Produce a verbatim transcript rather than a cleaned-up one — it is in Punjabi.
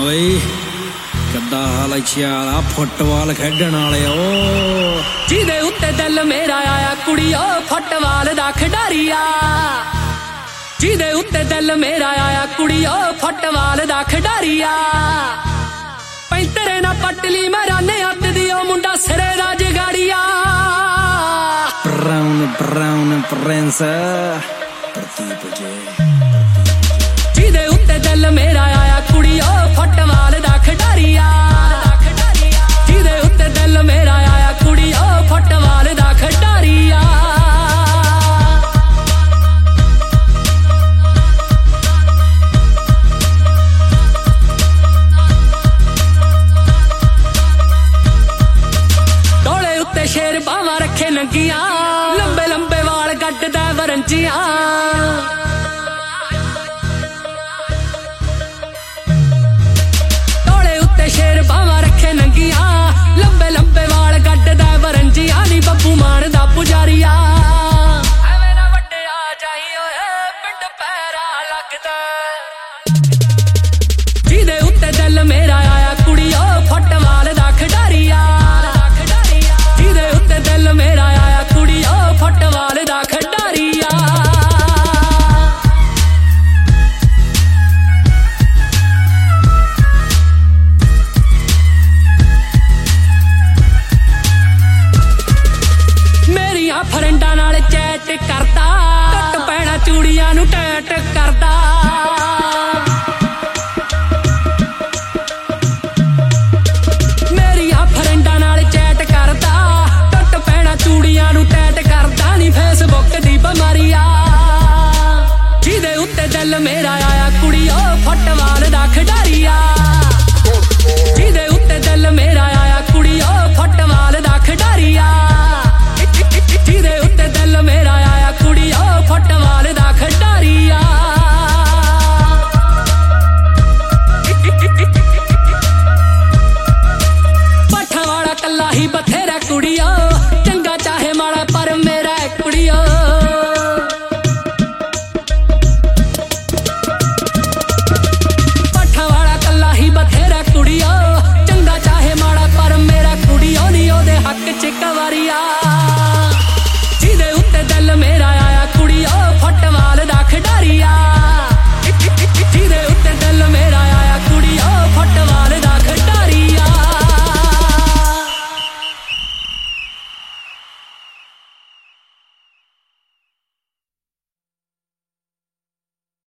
ਓਏ ਕਿੱਦਾਂ ਹਾਲ ਚਾਲ ਫੁੱਟਬਾਲ ਖੇਡਣ ਵਾਲਿਓ ਜਿਹਦੇ ਉੱਤੇ ਦਿਲ ਮੇਰਾ ਆਇਆ ਕੁੜੀਓ ਫੁੱਟਬਾਲ ਦਾ ਖਿਡਾਰੀ ਆ ਜਿਹਦੇ ਉੱਤੇ ਦਿਲ ਮੇਰਾ ਆਇਆ ਕੁੜੀਓ ਫੁੱਟਬਾਲ ਦਾ ਖਿਡਾਰੀ ਆ ਪੈਂਤਰੇ ਨਾ ਪਟਲੀ ਮਰਾਨੇ ਹੱਥ ਦੀ ਉਹ ਮੁੰਡਾ ਸਿਰੇ ਦਾ ਜਗਾੜੀਆ brown brown prince Pradeep ji ਜਿਹਦੇ ਉੱਤੇ ਦਿਲ ਮੇਰਾ ਆਇਆ ਕੁੜੀਓ ਫੁੱਟਬਾਲ ਦਾ ਖਿਡਾਰੀ ਆ ਜਿਹਦੇ ਉੱਤੇ ਦਿਲ ਮੇਰਾ ਆਇਆ ਕੁੜੀਓ ਫੁੱਟਬਾਲ ਦਾ ਖਿਡਾਰੀ ਆ ਡੋਲੇ ਉੱਤੇ ਸ਼ੇਰ ਬਾਹਾਂ ਰੱਖੇ ਨੰਗੀਆਂ ਲੰਬੇ ਲੰਬੇ ਵਾਲ ਗੱਡਦਾ ਵਰੰਜੀਆਂ ਸ਼ੇਰ ਬਾਹਾਂ ਰੱਖੇ ਨੰਗੀਆਂ ਲੰਬੇ ਲੰਬੇ ਵਾਲ ਗੱਡਦਾ ਵਰੰਜੀਆਂ ਨੀ ਬੱਬੂ ਮਾਨ ਦਾ ਪੁਜਾਰੀਆ ਐਵੇਂ ਨਾ ਵੱਡਿਆ ਜਾਈ ਓਏ ਪਿੰਡ ਪੈਰਾ ਲੱਗਦਾ ਜਿਹਦੇ ਉੱਤੇ ਦਿਲ ਮੇਰਾ ਆਇਆ ਕੁੜੀਓ ਫੁੱਟਬਾਲ ਦਾ ਖਿਡਾਰੀਆ ਜਿਹਦੇ ਉੱਤੇ ਦਿਲ ਮੇਰਾ ਆਇਆ ਕੁੜੀਓ ਫੁੱਟਬਾਲ ਦਾ ਖਿਡਾਰੀਆ ਫਰੈਂਡਾਂ ਨਾਲ ਚੈਟ ਕਰਦਾ ਟੁੱਟ ਪੈਣਾ ਚੂੜੀਆਂ ਨੂੰ ਟੈਟ ਕਰਦਾ